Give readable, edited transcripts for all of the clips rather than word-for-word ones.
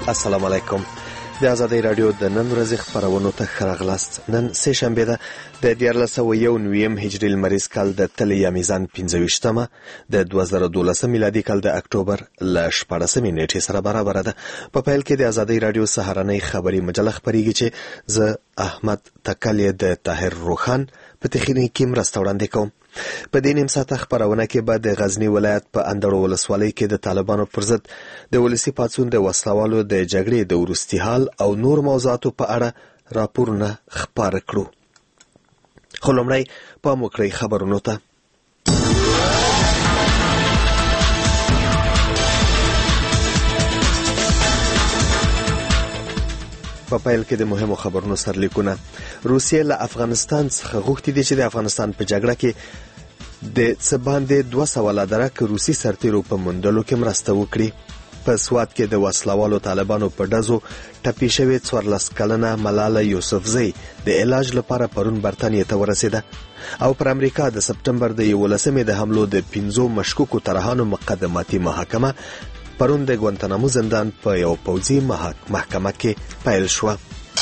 السلام علیکم. د آزادۍ رادیو د نن ورځې خبرونو ته ښه راغلاست. نن سه شنبه ده د 1401 هجري لمریز کال د تلې میزان 25مه د 2012 میلادي کال د اکتوبر ل 14 نیټې سره برابر ده. په پیل کې د آزادۍ رادیو سهارنۍ خبري مجله خبريږي چې زه احمد تکلیه د طاهر روخان په تخنیکي مرسته وړاندې کوم. په دې نیم ساعته خبرونه کې به د غزنی ولایت په اندړو ولسوالۍ کې د طالبانو پر ضد د ولسی پاڅون د وسلوالو د جګړې د وروستي حال او نور موضوعاتو په اړه راپورونه خبر کړو. خو لومړی پام وکړئ خبرونو ته. په پیل کې د مهمو خبرونو سرلیکونه. روسیه له افغانستان څخه غوښتي دي چې د افغانستان په جګړه کې د څه باندې 200 لادرک روسي سرتیرو په موندلو کې مرسته وکړي. په سوات کې د وسلوالو طالبانو په ډزو ټپي شوې 14 کلنه ملاله یوسفزۍ د علاج لپاره پرون برتانیې ته ورسېده. او پر امریکا د سپټمبر د 11مې د حملو د 15 مشکوکو طرحانو مقدماتي محاکمه پرون د ګوانتانامو زندان په یو پوځي محکمه کې پیل شوه.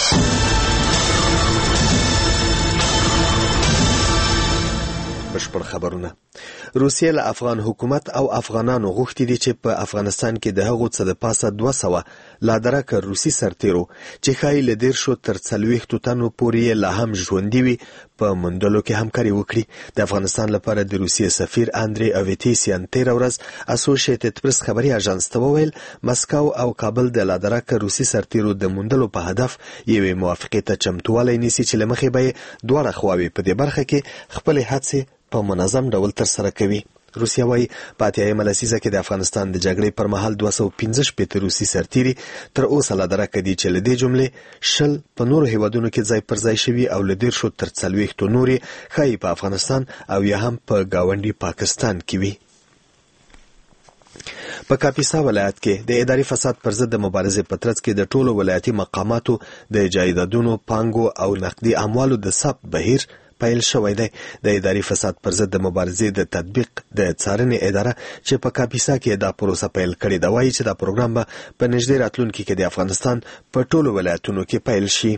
بشپړ خبرونه. روسیه له افغان حکومت او افغانانو غوښتي دي چې په افغانستان کې د هغو څه د پاسه 200 لادرک روسي سرتیرو چې ښایي له 10 تر 40 تنو پورې لا هم ژوندي وي په موندلو کې همکاري وکړي. د افغانستان لپاره د روسیې سفیر اندري اویتیسیان 13 ورځ اسوسییټډ پریس خبري اژانس ته وویل مسکو او کابل د لادرک روسي سرتیرو د موندلو په هدف یوې موافقې ته چمتووالی نیسي چې له مخې به دواړه خواوې په دې برخه کې خپل هڅې په منظم ډول ترسره کوي. روسیه وايي په 8مه لسیزه کې د افغانستان د جګړې پر مهال 215 روسي سرتیري تر اوسه لادرک دي چې له دې جملې 10 په نورو هیوادونو کې ځای پر ځای شوي او له 10 تر 40 نورې ښایي په افغانستان او یا هم په گاونډي پاکستان کې وي. په کاپیسا ولایت کې د اداري فساد پر ضد د مبارزې په ترڅ کې د ټولو ولایتي مقاماتو د جایدادونو پانګو او نقدي اموالو د ثبت بهیر پیل شوی دی. د اداري فساد پر ضد د مبارزې د تطبیق د څارنې اداره چې په کاپیسا کې دا پروسه پیل کړې ده وایي چې دا پروګرام به په نږدې راتلونکي کې د افغانستان په ټولو ولایتونو کې پیل شي.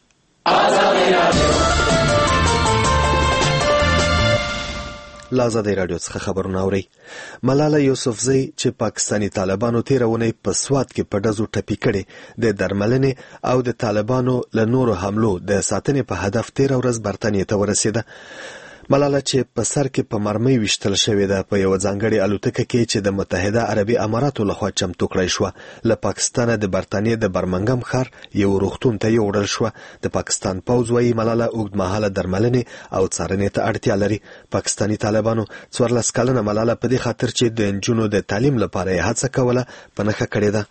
آزادۍ رادیو څخه خبرونه اورئ. ملاله یوسفزۍ چې پاکستانی طالبانو تیرونی په سوات کې په ډزو ټپي کړي د درملنې او د طالبانو له نورو حملو د ساتنې په هدف 13 ورځ برتانیې ته ورسېده. ملاله چې په سر کې په مرمۍ وشتل شوې ده په یو ځانګړي الوتکه کې چې د متحده عربي اماراتو لخوا چمتو کړی شو له پاکستانه د برتانیې د برمنګم ښار یو روغتون ته یوړل شو. د پاکستان پوځ وايي ملاله اوږدمهاله درملنې او څارنې ته اړتیا لري. پاکستانی طالبانو 14 کلنه ملاله په دې خاطر چې د نجونو د تعلیم لپاره یې هڅه کوله په نښه کړې ده.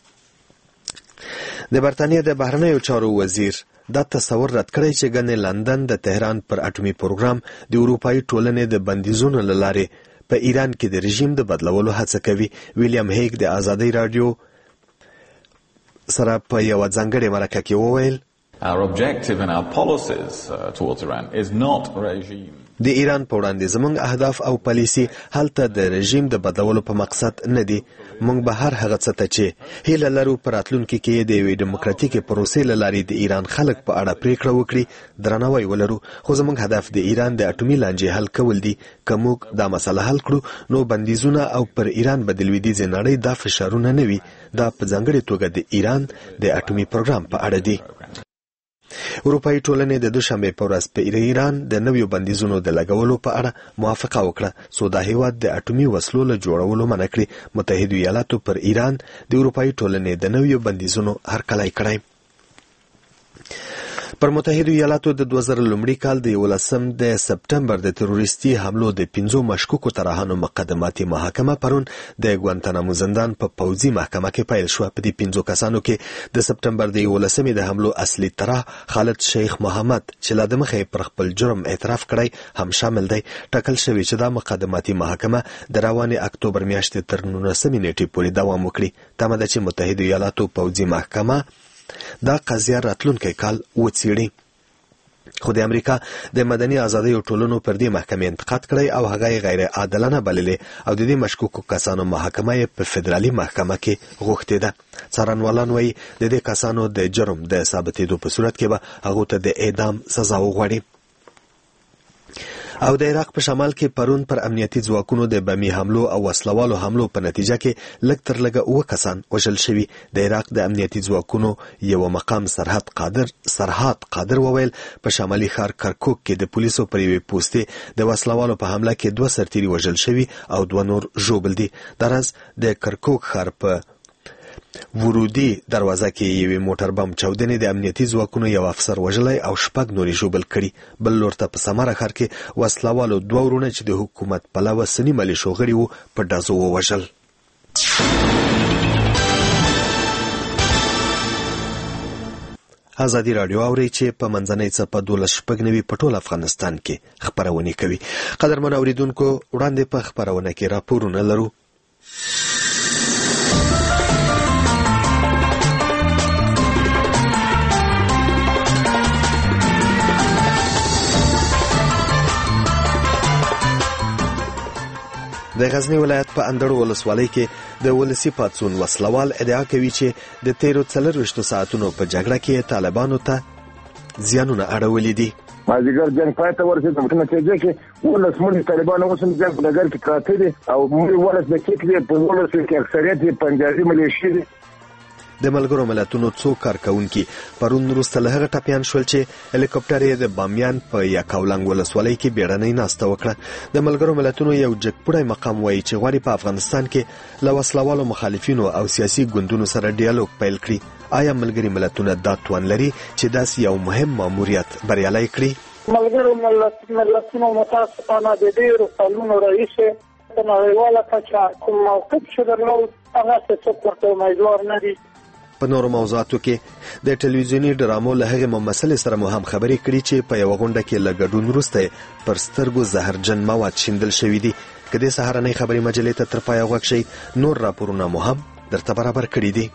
د برتانیې د بهرنیو چارو وزیر دا تصور رد کړی چې ګنې لندن د تهران پر اټومي پروګرام د اروپایي ټولنې د بندیزونو له لارې په ایران کې د رژیم د بدلولو هڅه کوي. ویلیام هیګ د آزادۍ رادیو سره په یو ځانګړي مرکه کې وویل Our objective in our policies towards Iran is not regime. د ایران په وړاندې زموږ اهداف او پالیسي هلته د رژیم د بدلولو په مقصد نه دي. موږ به هر هغه څه ته چې هیله لرو په راتلونکي کې د یوې ډیموکراتیکې پروسې له لارې د ایران خلک په اړه پریکړه وکړي درناوی ولرو. خو زموږ هدف د ایران د اټومي لانجې حل کول دي. که موږ دا مسله حل کړو نو بندیزونه او پر ایران به د لویدیځې نړۍ دا فشارونه نه وي. دا په ځانګړې توګه د ایران د اټومي پروګرام په اړه دي. اروپایي ټولنې د دوشنبه په ورځ په ایران د نویو بندیزونو د لګولو په اړه موافقه وکړه څو دا هیواد د اټومي وسلو له جوړولو منع کړي. متحده ایالاتو پر ایران د اروپایي ټولنې د نویو بندیزونو هرکلی کړی. پر متحده ایالاتو د 2001 کال د 11 د سپټمبر د تروریستي حملو د 15 مشکوکو طرحانو مقدماتي محاکمه پرون د ګوانتانامو زندان په پوځي محکمه کې پیل شو. په دې 15 کسانو کې د سپټمبر د 11مې د حملو اصلي طرح خالد شیخ محمد چې لا د مخې پر خپل جرم اعتراف کړی هم شامل دی. ټاکل شوی چې دا مقدماتي محاکمه د روانې اکتوبر میاشتې تر 19مې نیټې پورې دوام وکړي. تمه ده چې متحده ایالاتو پوځي محکمه دا قضیه راتلونکی کال وڅیړي. خو د امریکا د مدني ازادۍ ټولنو پر دې محکمې انتقاد کړی او هغه غیر عادلانه بللې او د دې مشکوکو کسانو محاکمه په فدرالي محکمه کې غوښتې ده. څارنوالان وایي د دې کسانو د جرم د ثابتېدو په صورت کې به هغو ته د اعدام سزا وغواړي. او د عراق په شمال کې پرون پر امنیتي ځواکونو د بمي حملو او وسلوالو حملو په نتیجه کې لږ تر لږه 9 کسان وژل شوي. د عراق د امنیتي ځواکونو یو مقام سرحد قادر وویل په شمالي ښار کرکوک کې د پولیسو پر یوې پوستې د وسلوالو په حمله کې 2 سرتیري وژل شوي او 2 نور ژوبل دي. درز د کرکوک ښار په ورودي دروازه کې یو موټر بم چاودنې د امنیتي ځواکونو یو افسر وژلی او 6 نورې ژوبل کړي. بل لور ته په سماره ښار کې وسلوالو 2 ورونه چې د حکومت پلوه سني ملیشو غړي وو په ډزو ووژل. ازادي راډیو اوري چې په منځنۍ څپه 12:09 په ټول افغانستان کې خبرونه کوي. قدرمن اوریدونکو وړاندې په خبرونه کې راپورونه لرو. د غزنی ولایت په اندړو ولسوالۍ کې د ولسی پاتسون وسلوال ادعا کوي چې د 13 ساعتونو په جګړه کې طالبانو ته زیانونه اړولې دي. مازیګر جنگ پای ته ورسېد په نتیجه کې ولس مړي طالبانو اوس هم جنگ په ډګر کې پراته دي او مړي ولس د کېږي په ولس کې اکثریت پنجابي ملیشي دي. د ملګرو ملتونو څو کارکونکي پرون وروسته له هغه ټپیان شول چې هلیکاپټر یې د بامیان په یکاولنګ ولسوالۍ کې بیړنۍ ناسته وکړه. د ملګرو ملتونو یو جګپوړی مقام وایي چې غواړي په افغانستان کې له وسلوالو مخالفینو او سیاسي ګوندونو سره ډیالوګ پیل کړي. آیا ملګري ملتونه دا توان لري چې داسې یو مهم ماموریت بریالی کړي؟ ملګرو ملتونو متاسفانه د ډېرو کلونو راهیسې په نړیواله کچه کوم موقف چې درلود هغه څوک ورته امیدوار نه دي. په نورو موضوعاتو کې د ټلویزیوني ډرامو له هغې مسلې سره مو هم خبرې کړي چې په یوه غونډه کې له ګډون وروسته پر سترګو زهرجن مواد شیندل شوي دي. که دې سهارنۍ خبري مجلې ته تر پایه غوږ شئ، نور راپورونه مو هم درته برابر کړي دي.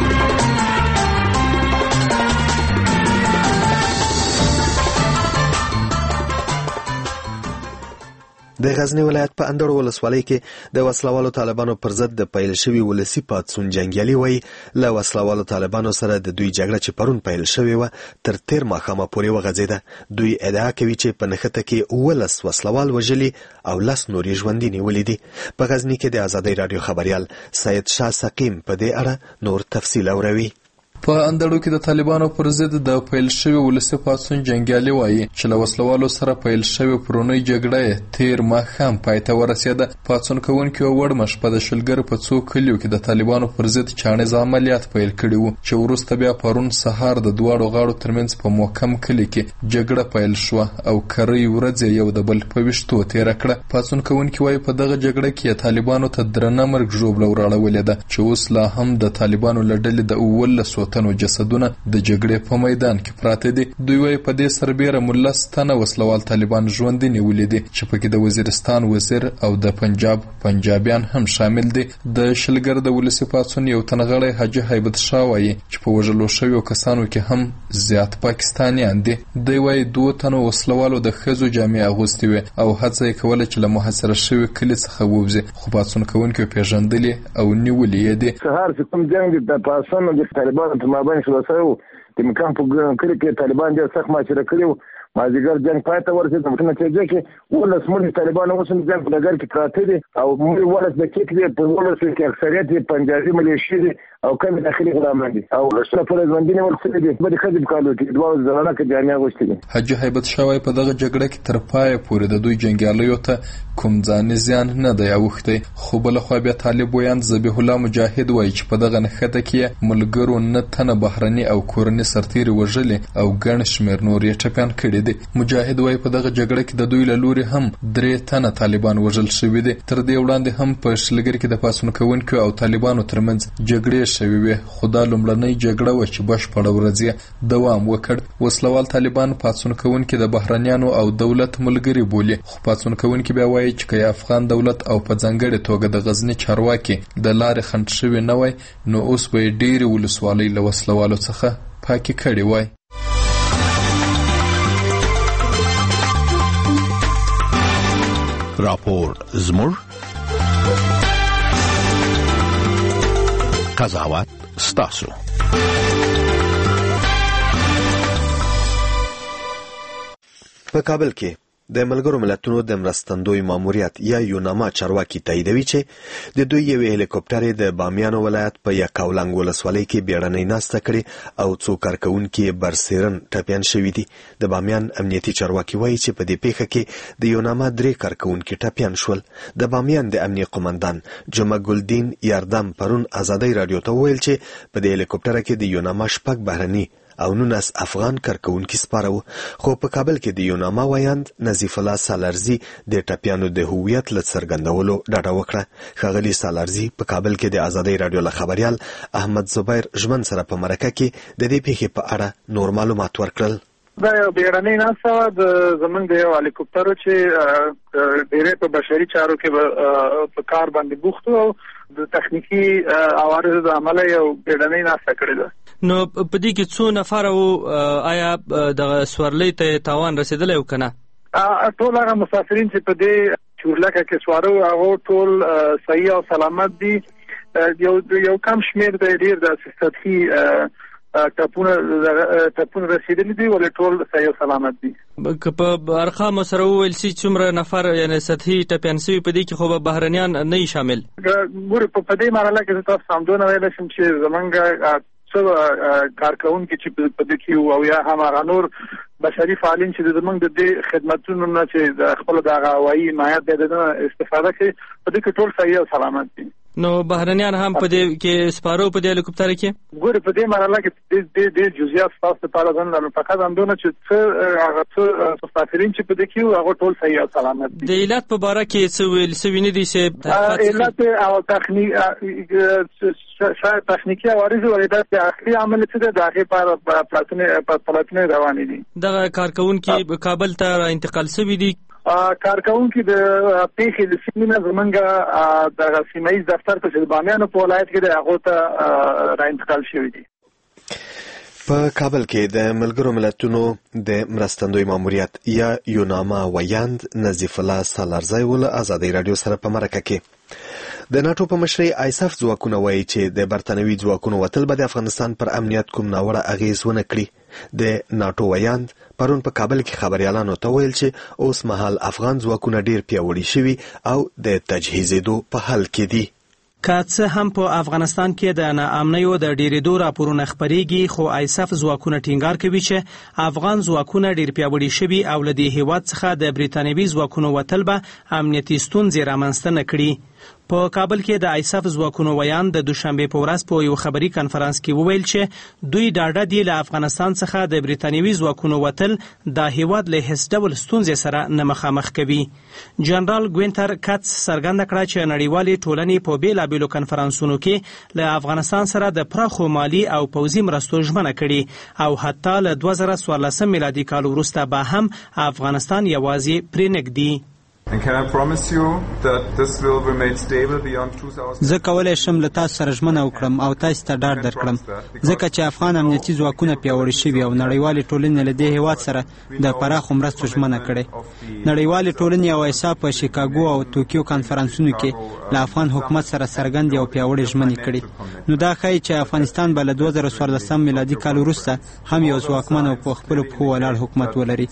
د غزنی ولایت په اندړو ولسوالۍ کې د وسلوالو طالبانو پر ضد د پیل شوي ولسی پاتسون جنګیالي وایي له وسلوالو طالبانو سره د دوی جګړه چې پرون پیل شوې وه تر تیر ماښامه پورې وغځېده. دوی ادعا کوي چې په نښته کې 19 وسلوال وژلي او 10 نور یې ژوندي نیولي دي. په غزني کې د ازادۍ راډیو خبریال سید شاه سقیم په دې اړه نور تفصیل اوروي. په اندړو کې د طالبانو پر ضد د پیل شوی ولسی پاتسون جنګیالي وایي چې له وسلوالو سره پیل شوی پرونی جګړه تیر ماښام پای ته ورسېده. پاتسون کوونکي وړمه شپه د شلګر په څو کلیو کې د طالبانو پر ضد چاڼیز عملیات پیل کړي وو چې وروسته بیا پرون سهار د دواړو غاړو ترمنځ په موکم کلي کې جګړه پیل شوه او کرۍ ورځ یو د بل په ویشتو تېره کړه. پاتسون کوونکي وایي په دغه جګړه کې طالبانو ته درنه مرګ ژوبله وراړولې ده چې اوس لا هم د طالبانو له ډلې د 19 تنو جسدونه د جګړې په میدان کې پراته دي. دوی وايي په دې سربېره 19 تنه وسلوال طالبان ژوندي نیولي دي چې پکې د وزیرستان وزیر او د پنجابیان هم شامل دي. د شلګر د ولسی پاتسون یو تنغړی حاجی هیبت شاه وايي چې په وژلو شویو کسانو کې هم زیات پاکستانیان دي. دوی وايي 2 تنو وسلوالو د ښځو جامې اغوستې وې او هڅه یې کوله چې له محاصره شوي کلي څخه ووځي، خو پاتسون کوونکي پیژندلي او نیولي یې دي. سهار چې کوم جنګ د پاتسون د طالبانو په مابین شروع د مکان په کلی کې طالبان ډېر سخت محاصره کړي وو. مازیګر جنگ پای ته ورسېد په نتیجه کې ولس مړي طالبانو اوس هم جنگ په ډګر کې پراته دي او مړي ولس د کېږي په ولس کې اکثریت پنجابي ملیشي دي او کم داخلي غلامان دي او رسول پر ژوندۍ نیول شوي دي. په دې کې د کالو کې دوه زنانه کې جامې اغوستې دي. حاجي هیبت شاه په دغه جګړه کې تر پایه پورې د دوی جنګیالیو ته کوم ځاني زیان نه دی اوښتی، خو بله خوا بیا طالب ویاند ذبیح الله مجاهد وایي چې په دغه نښته کې ملګرو 9 تنه بهرني او کورني سرتیري وژلي او ګڼ شمېر نور یې ټپیان کړي دي. مجاهد وایي په دغه جګړه کې د دوی له لوري هم 3 تنه طالبان وژل شوي دي. تر دې وړاندې هم په شلګر کې د پاتسون کوونکو او طالبانو ترمنځ جګړې شوې وې، خو دا لومړنۍ جګړه وه چې بشپړه ورځ یې دوام وکړ. وسلوال طالبان پاتسون کوونکي د بهرنیانو او دولت ملګري بولي، خو پاتسون کوونکي بیا وایي چې که افغان دولت او په ځانګړې توګه د غزني چارواکي د لارې خنډ شوي نه وای نو اوس به یې ډېرې ولسوالۍ له وسلوالو څخه پاکې کړې وای. راپور زموږ، قضاوت ستاسو. په کابل کې د ملګرو ملتونو د مرستندوی ماموریت یا یوناما چارواکي تاییدوي چې د دوی یو هلیکوپټر د بامیان ولایت په یکاولنګ ولسوالۍ کې بیړنۍ ناسته کړې او څو کارکونکي برسیرن ټپیان شوي دي. د بامیان امنیتي چارواکي وایي چې په دې پیښه کې د یوناما 3 کارکونکي ټپیان شول. د بامیان د امنیت قومندان جمعه ګلدین یاردم پرون آزادۍ رادیو ته وویل چې په دې هلیکوپټر کې د یوناما 6 بهرني او 19 افغان کارکونکي سپاره وو. خو په کابل کې د یوناما وایند نظیف الله سالارزي د ټپیانو د هویت له څرګندولو ډاډه وکړه. ښاغلي سالارزي په کابل کې د آزادۍ رادیو له خبريال احمد زبیر ژمن سره په مرکه کې د دې پیښې په اړه نور معلومات ورکړل. دا بیړنۍ ناسته د زمونږ د یو هلیکوپټر چې ډېرې په بشري چارو کې په کار باندې بوخت او د تخنیکی عوارض د عمله یو بیړنۍ ناسته کړې ده. نو په دې کې څو نفر او آیا د سوارلۍ ته تاوان رسیدلی او کنه؟ ټول هغه مسافرین چې په دې چورلکه کې سوارو هغه ټول صحیح او سلامت دي. یو کم شمیر د ډیر د سطحي ټپونه رسیدلی دي ولې ټول صحیح او سلامت دي. په ارقام سره وویل شي څومره نفر یعنی سطحي ټپیان شوي په دې کې خو به بهرنیان نه وي شامل؟ ګوره په دې مرحله کې تاسو سمدونه ویلی شم چې زمونږ کارکونکي چې په دې کې او یا هم هغه نور بشري فعالین چې زمونږ د دې خدمتونو نه چې د خپل د هوایي مایعات د استفاده کوي په دې کې ټول صحیح او سلامت دي. نو بهرنیان هم په دې کې سپارو په دې هلیکوپټر کې؟ ګوره په دې مرحله کې د جزئیات تاسو ته راځم فقط همدونه چې هغه مسافرین چې په دې کې هغه ټول صحیح او سلامت دي. د علت په باره کې څه ویل څه ویني دي چې علت او شاید تخنیکی عوارض او د اخلي عمل څه د هغه په پلاتنه روانې دي. دغه کارکونکي کابل ته انتقال شوي دي؟ کارکونکي د پیښې د سیمې زمونږ د سیمایي دفتر په بامیان په ولایت کې د هغه ته را انتقال شوي دي. په کابل کې د ملګرو ملتونو د مرستندوی ماموریت یا یوناما وایند نظیف الله سالارزی ول آزادۍ رادیو سره په مرکه کې د ناتو په مشرۍ آیساف ځواکونه وایي چې د برتانوي ځواکونو وتل به د افغانستان پر امنیت کوم ناوړه اغیز ونه کړي. د ناتو وایند پرون په کابل کې خبريالانو ته ویل چې اوس مهال افغان ځواکونه ډیر پیاوړي شوي او د تجهیزېدو په حال کې دي. که څه هم په افغانستان کې د ناامنیو د ډیرېدو راپورونه خپرېږي خو آیساف ځواکونه ټینګار کوي چې افغان ځواکونه ډیر پیاوړي شوي او له دې هیواد څخه د بریتانوي ځواکونو وتل به امنیتي ستونزې رامنځته نه کړي. په کابل کې د آیساف ځواکونو ویان د دوشنبه په ورځ په یو خبري کانفرنس کې وویل چې دوی ډاډه دي له افغانستان څخه د بریتانوي ځواکونو وتل د هیواد له هیڅ ډول ستونزې سره نه مخامخ کوي. جنرال ګوینټر کاتس څرګنده کړه چې نړیوالې ټولنې په بیلابیلو کنفرانسونو کې له افغانستان سره د پراخو مالی او پوځي مرستو ژمنه کړې او حتی له 2014 میلادي کال وروسته به هم افغانستان یوازې پرې نږدي. زه کولی شم له تاسو سره ژمنه وکړم او تاسو ته ډاډ درکړم ځکه چې افغان امنیتي ځواکونه پیاوړي شوي او نړیوالې ټولنې له دې هیواد سره د پراخو مرستو ژمنه کړې. نړیوالې ټولنې او آیساف په شیکاګو او توکیو کانفرنسونو کې له افغان حکومت سره څرګندې او پیاوړې ژمنې کړې. نو دا ښایي چې افغانستان به له 2014 میلادي کال وروسته هم یو ځواکمن او په خپلو پښو ولاړ حکومت ولري.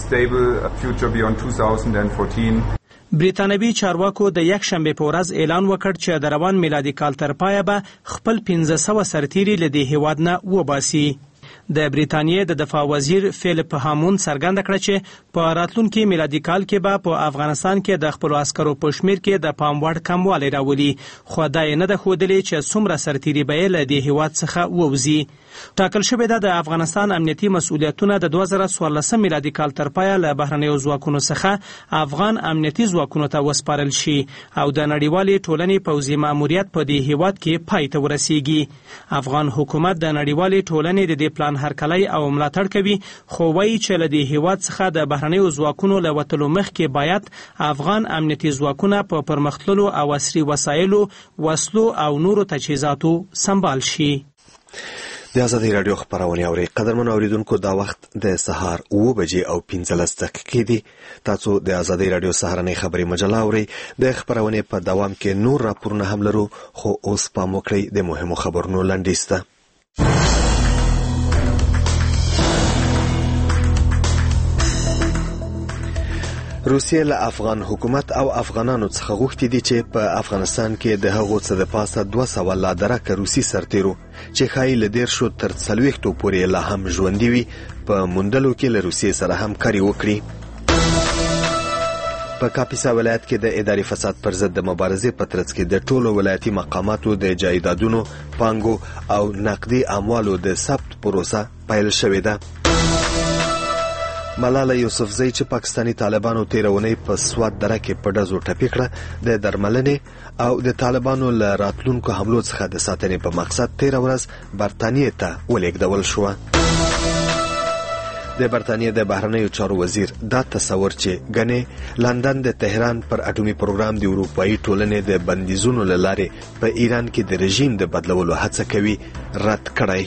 بریتانوي چارواکو د یک شنبه په ورځ اعلان وکړ چې د روان میلادي کال تر پایه به خپل 1500 سرتیري له دې هیواد نه وباسي. د بریتانیې د دفاع وزیر فیلیپ هامون څرګنده کړه چې په راتلونکي میلادي کال کې به په افغانستان کې د خپلو عسکرو په شمیر کې د پام وړ کموالی راولي خو دا یې نه ده ښودلې چې څومره سرتیري به یې له دې هیواد څخه ووځي. ټاکل شوې ده د افغانستان امنیتي مسؤلیتونه د 2014 میلادي کال تر پایه له بهرنیو ځواکونو څخه افغان امنیتي ځواکونو ته وسپارل شي او د نړیوالې ټولنې پوځي ماموریت په دې هیواد کې پای ته ورسیږي. افغان حکومت د نړیوالې ټولنې د دې پلان هرکلی او ملاتړ کوي خو وایي چې له دې هیواد څخه د بهرنیو ځواکونو له وتلو مخکې باید افغان امنیتي ځواکونه په پرمختللو او عصري وسایلو، وسلو او نورو تجهیزاتو سمبال شي. د ازادي رادیو خبرونه اوري قدرمن اوریدونکو دا وخت د سهار 9 بجې او 15 دقیقې دي. تاسو د ازادي رادیو سهارنۍ خبري مجله اوري. د خبرونه په دوام کې نور راپورونه هم لرو، خو اوس پام وکړئ د مهمو خبرونو لنډیسته. روسیه له افغان حکومت او افغانانو څخه غوښتي دي چې په افغانستان کې د هغو څه د پاسه 200 لا درکه روسي سرتیرو چې ښایي له 10 تر 40 پورې لا هم ژوندي وي په موندلو کې له روسیې سره همکاري وکړي. په کاپیسا ولایت کې د اداري فساد پر ضد د مبارزې په ترڅ کې د ټولو ولایتي مقاماتو د جایدادونو، پانګو او نقدي اموالو د ثبت پروسه پیل شوې ده. ملاله یوسفزۍ چې پاکستانی طالبانو تیرونی په سوات دره کې په ډزو ټپي کړه، د درملنې او د طالبانو له راتلونکو حملو څخه د ساتنې په مقصد 13 ورځ برطانیې ته ولېږدول شوه. د برطانیې د بهرنیو چارو وزیر دا تصور چې ګنې لندن د تهران پر اټومي پروګرام د اروپایي ټولنې د بندیزونو له لارې په ایران کې د رژیم د بدلولو هڅه کوي رد کړی.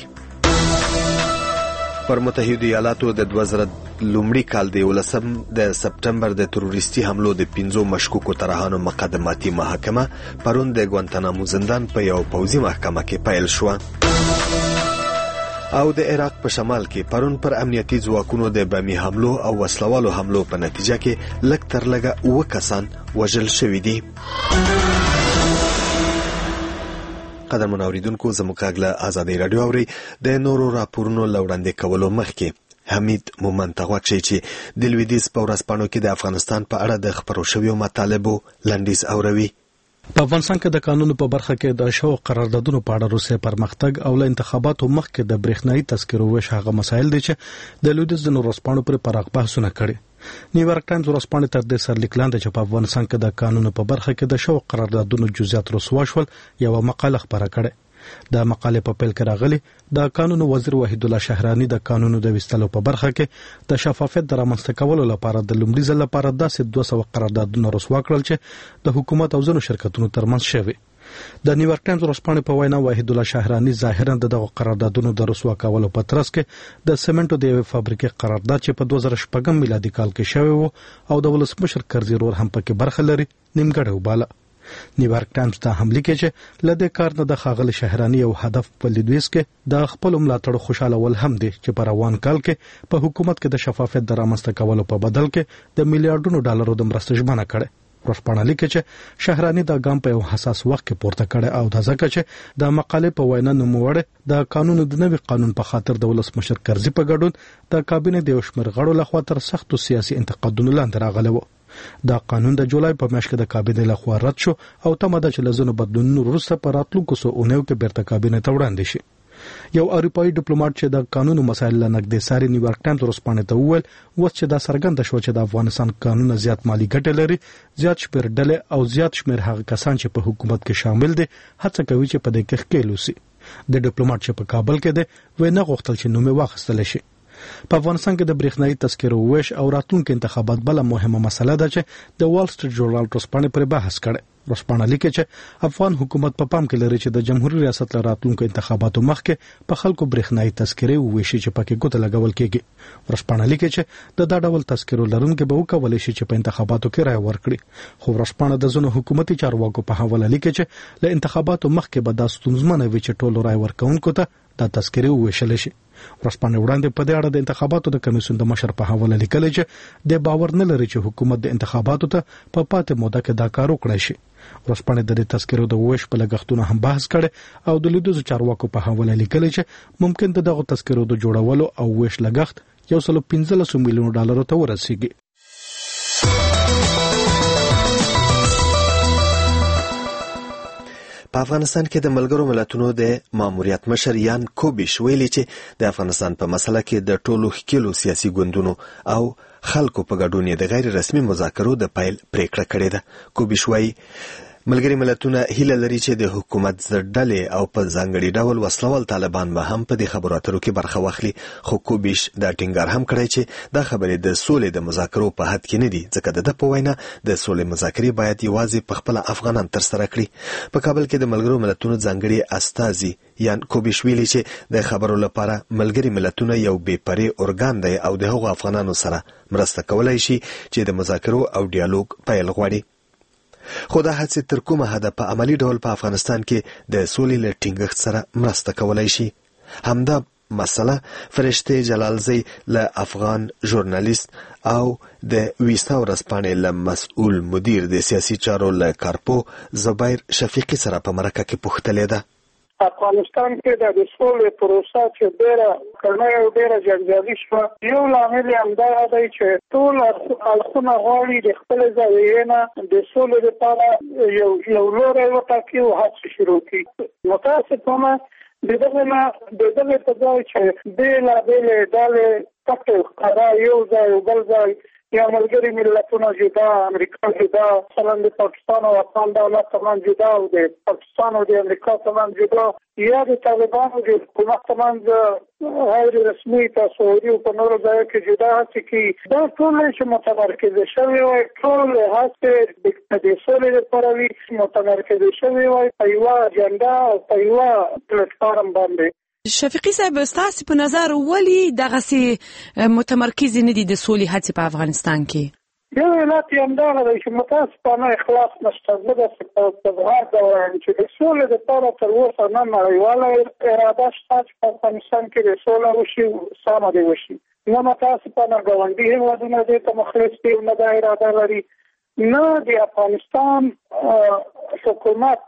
پر متحده ایالاتو د 2000 لومړي کال د 11 د سپټمبر د تروریستي حملو د 5 مشکوکو طرحانو مقدماتي محاکمه پرون د ګوانتانامو زندان په یو پوځي محکمه کې پیل شوه. او د عراق په شمال کې پرون پر امنیتي ځواکونو د بمي حملو او وسلوالو حملو په نتیجه کې لږ تر لږه 9 کسان وژل شوي دي. قدرمن اوریدونکو، زموږ غږ له ازادي رادیو اوري. د نورو راپورونو لوړاندې کولو مخکې حمید مومند ته غوږ شئ چې د لویدیځ په ورځپاڼو کې د افغانستان په اړه د خپرو شویو مطالبو لنډیز اوروي. په افغانستان کې د قانونو په برخه کې د شوق قراردادونو په اړه روسیه پرمختګ او له انتخاباتو مخکې د برېښنايي تذکرو ویش هغه مسایل دي چې د لویدیځ د ورځپاڼو پر پراخ بحثونه کړي. نیویارک ټایمز ورځپاڼه تر دې سرلیک لاندې چې په افغانستان کې د قانونو په برخه کې د شوق قراردادونو جزئیات رسوا شول یو مقاله خبره کړې. د مقالې په پیل کې راغلي د قانونو وزیر وحید الله شهرانی د قانونو د وستلو په برخه کې د شفافیت د رامنځته کولو لپاره د لومړي ځل لپاره داسې 200 قراردادونه رسوا کړل چې د حکومت او ځینو شرکتونو ترمنځ شوي. د نیویارک ټایمز ورځپاڼې په وینا وحید الله شهرانی ظاهرا دغه قراردادونو د رسوا کولو په ترڅ کې د سیمنټو د یوې فابریکې قرارداد چې په 2016 میلادي کال کې شوی وو او د ولسمشر کرزي رور هم پکې برخه لري نیمګړی وباله. نیویارک ټایمز ته هم لیکي چې لدې کار نه د خاغلی شهرانی او هدف په لیدویس کې د خپل ملاتړ خوشاله ول هم دي چې په روان کال کې په حکومت کې د شفافیت د رامنځته کولو په بدل کې د میلیارډونو ډالرو د مرستې ژمنه کړې. ورځپاڼه لیکي چې شهرانی دا ګام په یو حساس وخت کې پورته کړي او د ځکه چې د مقالې په وینا نوموړی د قانونو د نوي قانون په خاطر د ولسمشر کرزي په ګډون د کابینې د شمیر غړو لخوا تر سختو سیاسي انتقادونو لاندې راغلی و. دا قانون د جولای په میاشت کې د کابینې لخوا رد شو او تمه ده چې لزنو بدلونونو وروسته په راتلونکو څو اونیو کې بیرته کابینې ته وړاندې شي. یو اروپایي ډیپلوماټ چې د قانونو مسایل لنګدې ساري نیویارک ټایمز ورځپاڼې ته وویل اوس چې دا څرګنده شو چې د افغانستان قانون زیات مالی ګټه لري، زیات شمیر ډلې او زیات شمیر هغه کسان چې په حکومت کې شامل دي هڅه کوي چې په دې کې ښکېل وشي. د ډیپلوماټ چې په کابل کې دی وینا غوښتل چې نوم واخیستل شي. په افغانستان کې د برېښنايي تذکرو ویش او راتلونکو انتخابات بل مهمه مسله ده چې د وال سټریټ جورنال ورځپاڼې پر بحث کړي. ورځپاڼه لیکي چې افغان حکومت په پام کې لري چې د جمهوریت ریاست له راتلونکو انتخاباتو مخکې په خلکو برېښنايي تذکرې وویشي چې پکې ګوته لګول کېږي. ورځپاڼه لیکي چې د دا ډول تذکرو لرونکو به وکولای شي چې په انتخاباتو کې رائے ورکړي. خو ورځپاڼه د ځینو حکومتي چارواکو په حواله لیکي چې له انتخاباتو مخکې به دا ستونزمنه وي چې ټولو رائے ورکونکو ته دا تذکرې وویشل شي. ورځپاڼه وړاندې په دې اړه د انتخاباتو د کمیسیون د مشر په حواله لیکل چې د باور نه لري چې حکومت د انتخاباتو ته په پاتې موده کې دا کار وکړي شي. ورځپاڼه د تذکرو د ویش په لګښتونو هم بحث کړي او د لیدوزو چارواکو په حواله لیکل چې ممکن دغه تذکرو د جوړولو او ویش لګښت 115 میلیون ډالر ته ورسیږي. په افغانستان کې د ملګرو ملتونو د ماموریت مشر یان کوبیش ویلي چې د افغانستان په مسله کې د ټولو ښکېلو سیاسي ګوندونو او خلکو په ګډون د غیر رسمي مذاکرو د پیل پریکړه کړې ده. کوبیش وایي ملګری ملتونه هیله لري چې د حکومت ضدډلې او په ځانګړي ډول وسلوال طالبان به هم په دې خبرو اترو کې برخه واخلي، خو کوبیش دا ټینګار هم کړی چې دا خبرې د سولې د مذاکرو په حد کې نه دي، ځکه د په وینا د سولې مذاکرې باید یوازې په خپل افغانان ترسره کړي. په کابل کې د ملګرو ملتونو ځانګړي استازي یان کوبیش ویلي چې د خبرو لپاره ملګری ملتونه یو بې پرې اورګان دی او د هغو افغانانو سره مرسته کولای شي چې د مذاکرو او ډیالوګ پیل غواړي. خو دا هڅې تر کومه حده په عملی ډول په افغانستان کې د سولې له ټینګښت سره مرسته کولای شي؟ همدا مسله فرشته جلالزی له افغان ژورنالیست او د ویسا ورځپاڼې له مسؤل مدیر د سیاسي چارو له کارپو زبیر شفیقي سره په مرکه کې پوښتلې ده. افغانستان کې د سولې پروسه چې ډېره کړنه او ډېره جنجالي شوه، یو لامل یې همدغه دی چې ټول اړخونه غواړي د خپلې زاویې نه د سولې لپاره یو لوری وټاکي او هڅې شروع کړي. متاسفانه د دغې په ځای چې بېلابېلې ډلې پټې ښکاره یو ځای او بل ځای یا ملګري ملتونه جدا، امریکا جدا، مثلا د پاکستان او افغان دولت تمام جدا او د پاکستان او د امریکا تمام جدا، یا د طالبانو د حکومت تمام غیر رسمي تصوري او په نورو ځایو کې جدا هڅې کوي. دا ټول چې متمرکزه شوي وای، ټول هڅې د سولې لپاره وي متمرکزه شوي وای په یوه اجنډا او په یوه پلیټفارم باندې. شفیقي صاحب، ستاسو په نظر ولې دغسې متمرکز نه دي د سولې هڅې په افغانستان کې؟ یو علت یې همدغه دی چې متاسفانه اخلاص نشته. زه داسې په ظاهر ډول چې د سولې دپاره تر اوسه نه نړیواله اراده شته چې په افغانستان کې د سوله وشي، سمه دې وشي. نه متاسفانه ګاونډي هېوادونه دې ته مخلص دي او نه دا اراده لري، نه د افغانستان حکومت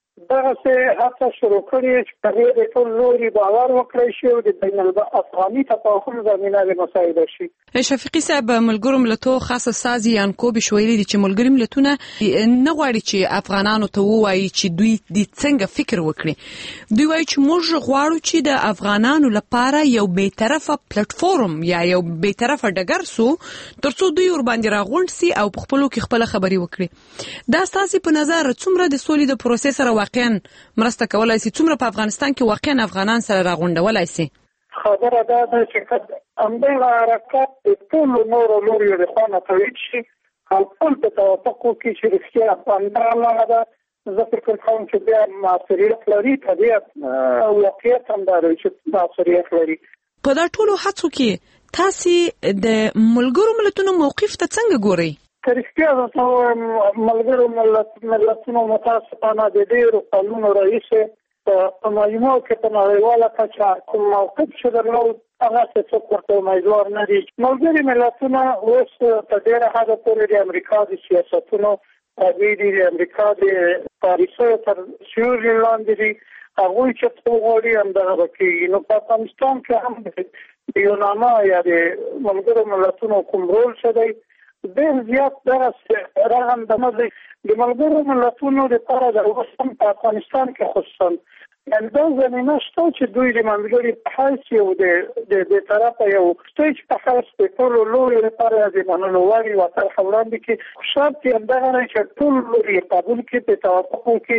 دغسې هڅه شروع کړې چې په دې د ټول لوري باور وکړی شي او د بین الافغاني تفاهم زمینه مساعده شي. شفیقي صاحب، ملګرو ملتونو خاص استازي یان کوبیش ویلي دي چې ملګري ملتونه نه غواړي چې افغانانو ته ووایي چې دوی د څنګه فکر وکړي. دوی وایي چې موږ غواړو چې د افغانانو لپاره یو بیطرفه پلیټفارم یا یو بیطرفه ډګر سو ترڅو دوی ورباندې راغونډ سي او په خپلو کې خپله خبرې وکړي. دا ستاسو په نظر څومره د سولې د پروسې سره واقعا مرسته کولای شي، څومره په افغانستان کې واقعا افغانان سره راغونډولای شي؟ خبره دا ده چې همدغه حرکت د ټولو نورو لوریو د خوا نه تایید شي او ټول په توافق وکړي چې رښتیا افغانستان لاره ده. زه فکر کوم چې بیا موثریت لري، طبیعت واقعیت هم دا دی چې موثریت لري. په دا ټولو هڅو کې تاسې د ملګرو ملتونو موقف ته څنګه ګورئ؟ که رښتیا درته ووایم، ملګرو ملتونو متاسفانه د ډېرو کلونو راهیسې په مجموع کې په نړیواله کچه کوم موقف چې درلود هغسې څوک ورته امیدوار نه دي. ملګري ملتونه اوس په ډېره حده پورې د امریکا د سیاستونو تابع دي، د امریکا د پالیسیو تر سیوري لاندې دي. هغوی چې څه غواړي همدغه به کېږي. نو په افغانستان کې هم د یوناما یا د ملګرو ملتونو کوم رول څه دی ډېر زیات دغسې رغنده نه دی. د ملګرو ملتونو دپاره د اوس هم په افغانستان کې خصوصا یعنې دا زمینه شته چې دوی د منځګړي په حیث یو د بېطرفه یو سټیج په حیث د ټولو لوري لپاره د منلو وړ یوه طرحه وړاندې کړي. شرط یې همدغه دی چې ټول لوري یې قبول کړي، په توافق وکړي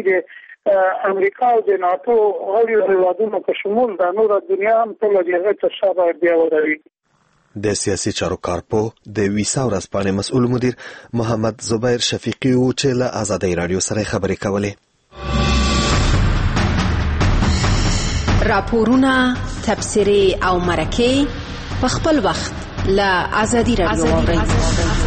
د امریکا او د ناټو غړیو هېوادونو په شمول د نوره دنیا هم ټوله د هغې تر شا باید بیا ودروي. د سیاسي چارو کارپو د ویسا ورځپاڼې مسؤل مدیر محمد زبیر شفیقي و چې له آزادۍ راډیو سره خبرې کولې. راپورونه، تبصرې او مرکې په خپل وخت له آزادۍ راډیو واورئ.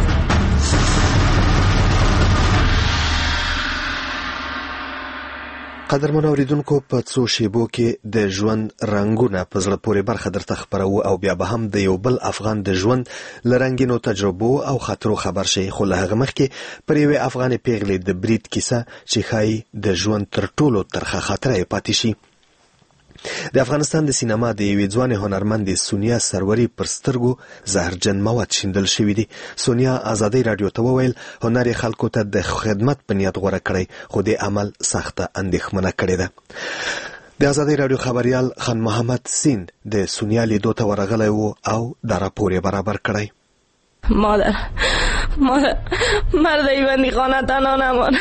قدرمن اوریدونکو، په څو شیبو کې د ژوند رنګونه په زړه پورې برخه درته خپرو او بیا به هم د یو بل افغان د ژوند له رنګینو تجربو او خاطرو خبر شي. خو له هغه مخکې پر یوې افغانې پیغلې د برید کیسه چې ښایي د ژوند تر ټولو ترخه خاطره یې پاتې شي. د افغانستان د سینما د یوې ځوانې هنرمندې سونیا سروري پر سترګو زهرجن مواد شیندل شوي دي. سونیا آزادۍ راډیو ته وویل هنر یې خلکو ته د خدمت په نیت غوره کړی، خو دې عمل سخته اندېښمنه کړې ده. د آزادۍ راډیو خبریال خان محمد سین د سونیا لیدو ته ورغلی و او دا راپور یې برابر کړی. مادر مرد ای بندیخانه تنها نمانه.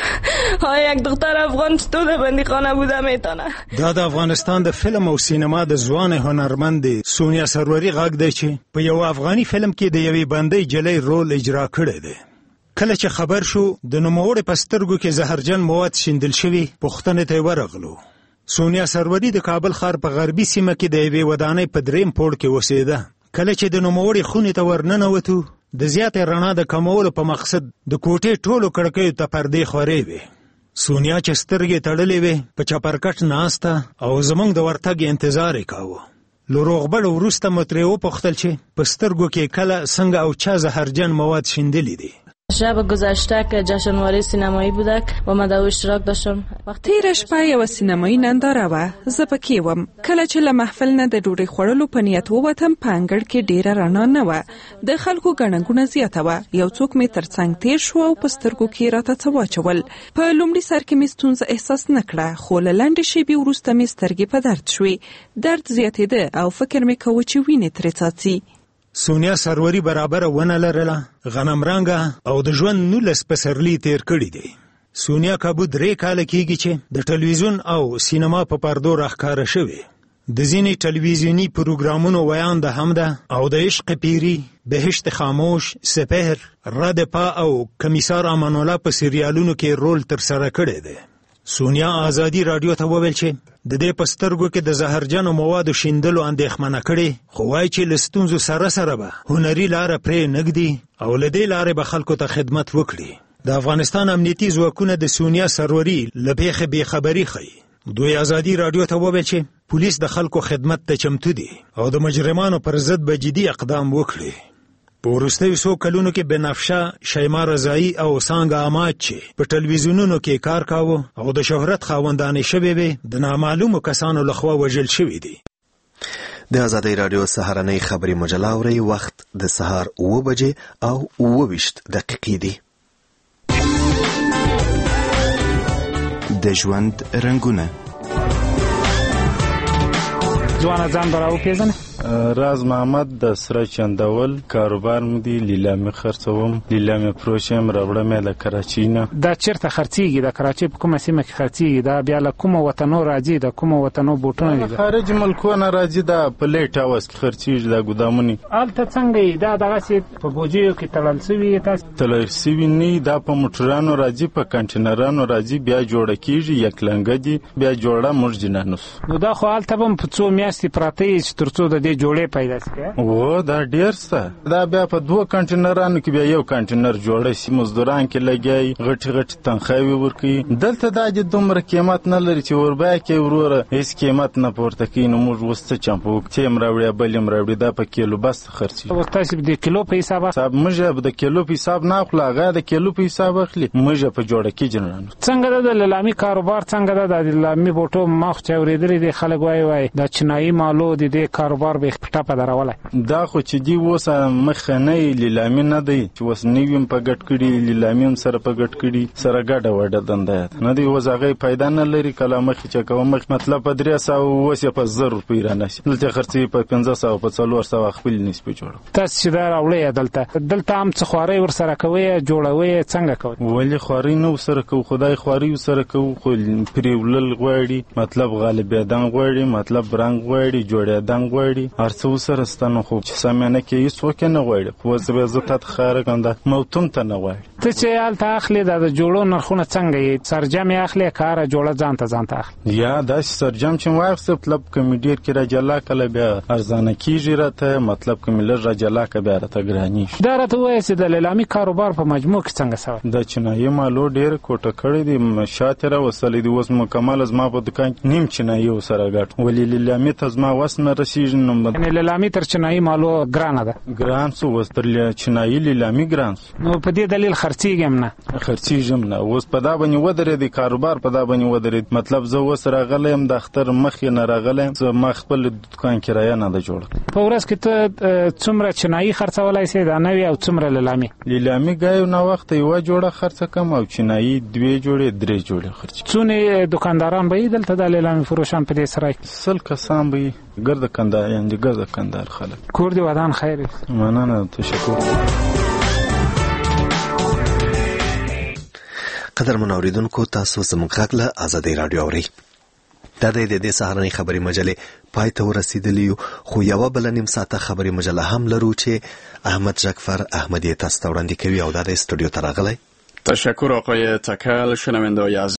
یک دختر افغان چطور در بندیخانه بوده میتونه؟ دا د افغانستان د فلم او سینما د ځوان هنرمند سونیا سروري غږ دی چې په یو افغاني فلم کې د یوې بندۍ جلۍ رول اجرا کړی دی. کله چې خبر شو د نوموړې په سترګو کې زهرجن مواد شیندل شوي، پوښتنې ته ورغلو. سونیا سروري د کابل ښار په غربي سیمه کې د یوې ودانۍ په 3م پوړ کې اوسېده. کله چې د نوموړې خونې ته ورننوتو، د زیاتې رڼا د کمولو په مقصد د کوټې ټولو کړکیو ته پردې خورې وې. سونیا چې سترګې تړلې وې په چپرکټ ناسته او زموږ د ورتګ انتظار یې کاوه. له روغبړ وروسته مو ترې وپوښتل چې په سترګو کې کله څنګه او چا زهرجن مواد شیندلي دي. شب گذشته که جشنواره سینمایی بوده و من در اشتراک داشتم. تیره شپه یو سینمایی ننداره وه، زه پکې وم. کله چې له محفل نه د ډوډۍ خوړلو په نیت ووتم، په انګړ کې ډیره رڼا نه وه، د خلکو ګڼه ګوڼه زیاته وه. یو څوک مې ترڅنګ تیر شو او په سترګو کې راته څه واچول. په لومړي سر کې مې ستونزه احساس نه کړه، خو له لنډې شېبې وروسته مې سترګې په درد شوې. درد زیاتېده او فکر مې کوه چې وینې ترې څاڅي. سونیا سروري برابره ونه لرله، غنم رنګه او د ژوند 19 پسرلي تیر کړي دي. سونیا کابو 3 کاله کېږي چې د ټلویزیون او سینما په پردو راښکاره شوې. د ځینې ټلویزیوني پروګرامونو ویان د حمده او د عشق پیری، بهشت خاموش، سپهر، رد پا او کمیسار امان الله په سریالونو کې رول ترسره کړی دی. سونیا آزادي رادیو ته وویل چې د دې په سترګو کې د زهرجنو موادو شیندلو اندېښمنه کړې، خو وایي چې له ستونزو سره سره به هنري لاره پرې نږدي او له دې لارې به خلکو ته خدمت وکړي. د افغانستان امنیتي ځواکونه د سونیا سروري له پیښې بېخبري ښیي. دوی آزادي رادیو ته وویل چې پولیس د خلکو خدمت ته چمتو دي او د مجرمانو پر ضد به جدي اقدام وکړي. په وروستیو څو کلونو کې بنفشه، شیما رضایی او سانګه اماد چې په ټلویزیونونو کې کار کاوه او د شهرت خاوندانې شوې وې، د نامعلومو کسانو لخوا وژل شوي دي. د آزادۍ راډیو سهارنۍ خبري مجله اورئ. وخت د سهار 7 بجې او 28 دقیقې دي. د ژوند رنګونه. ځوانه ځان به راوپېژنې؟ راز محمد د سره چندول کاروبار مې دی، لیلامي خرڅوم، لیلامي فروش یم، راوړم یې له کراچۍ نه. دا چېرته خرڅېږي؟ د کراچۍ په کومه سیمه کې خرڅېږي؟ دا بیا له کومو وطنو راځي؟ د کومو وطنو بوټونه دي؟ خارج ملکونه راځي، دا په لیټ هاوس کې خرڅېږي، دا ګودامونه. هلته څنګه یې؟ دا دغسې په بوجیو کې تړل سوي تاسې؟ تړل سوي نه، دا په موټرانو راځي، په کنټینرانو راځي، بیا جوړه کېږي، یک لنګه دي، بیا جوړه موږ جنانوس. نو دا خو هلته به په څو میاشتې پراته یي چې تر څو د دې جوړې پیدا شي؟ و دا ډېر څه. دا بیا په 2 کنټینرانو کې بیا یو کنټینر جوړه شي، مزدوران کې لګیایي، غټې غټې تنخواوې ورکوي. دلته دا د دومره قیمت نه لري چې وربایا کې وروره هېڅ قیمت نه پورته کوي. نو موږ اوس څه چمپه وکړو؟ چې یم راوړي بل یم راوړي، دا په کیلو بس خرڅېږي. اوس تاسې د کیلو په حساب موږ د کیلو په حساب نه اخلو، هغه د کیلو په حساب اخلي. موږ په جوړه کې جنرانو. څنګه ده د لیلامي کاروبار؟ څنګه ده د لیلامي بوټو؟ ما خو چې اورېدلي دي خلک وایي دا چینایي مالو د دې کاروبار به په ټپه درولی. دا خو چې دی اوس مخه نه لیلامي نه دی چې اوس نویم په ګډ کړي، لیلامي هم سره په ګډ کړي، سره ګډه وډه دنده نه دی. اوس هغه پیدا نه لري. کله مخې چې کوم مخ مطلب په 300 اوس په 1000 روپۍ رانشي، دلته خرڅي په 1500 په 400 خپل نسبت جوړو. تاسو چې دا راوړی دلته هم څه خواري ور سره کوي، جوړوي څنګه کوي؟ ولې خواري نه سره کو، خدای خواري سره کو، خو پریولل غواړي، مطلب غالبیدان غواړي، مطلب رنګ غواړي، جوړیدان غواړي، هرڅه سره ستنه. خو چې سمانه کې هیڅوک نه غواړي، خو زه به ته خاره کنده موتون ته نه غواړي. ته چې هلته اخلي د جوړو نرخونه څنګه یې؟ سرجم یې اخلي کاره جوړه ځانته اخلي؟ یا داسې سرجم چې واخلې مطلب کمی ډېر کې راجلا کله بیا ارزانه کېږي راته، مطلب کمی لږ راجلا که بیا راته ګرانېږي. دا راته ووایه چې د لیلامي کاروبار په مجموع کې څنګه سوی؟ د چینایي مالو ډېره کوټه کړې دي، شاته راوستلی دي. اوس مکمله زما په دوکان کې نیم چینایي ورسره ګټ، ولې لیلامي ته زما وس نه رسېږي. یعنې لیلامي تر چینایي مالو ګرانه ده؟ ګران څه اوس تر چینایي لیلامي ګران څه. نو په دې دلیل خرڅېږم نه؟ خرڅېږم نه. اوس په دا باندې ودرېدی کاروبار، په دا باندې ودرېد. مطلب زه اوس راغلی یم د اختر مخکې نه راغلی یم، زه ما خپل دوکان کرایه نه ده جوړه. په ورځ کې ته څومره چینایي خرڅولی سې دا نوې او څومره لیلامي؟ لیلامي ګایو نه وخته یوه جوړه خرڅه کم او چینایي 2 جوړې 3 جوړې خرڅ. څونه دکانداران به یې دلته د لیلامي فروشان په دې سرای کې؟ 100 کسان به یې ګرده کندهار، یعنې ګرده کندهار خلک. کور دې ودان خیر. مننه، تشکر. قدرمن اوریدونکو تاسو زموږ غږ له آزادۍ رادیو اورئ. دا د دې سهارنۍ خبري مجلې پای ته ورسېدلې خو یوه بله نیم ساعته خبري مجله هم لرو چې احمد جعفر احمدی تاسو ته وړاندې کوي او دا د استودیو ته راغلی. تشکر آقای تکل. شنونده‌های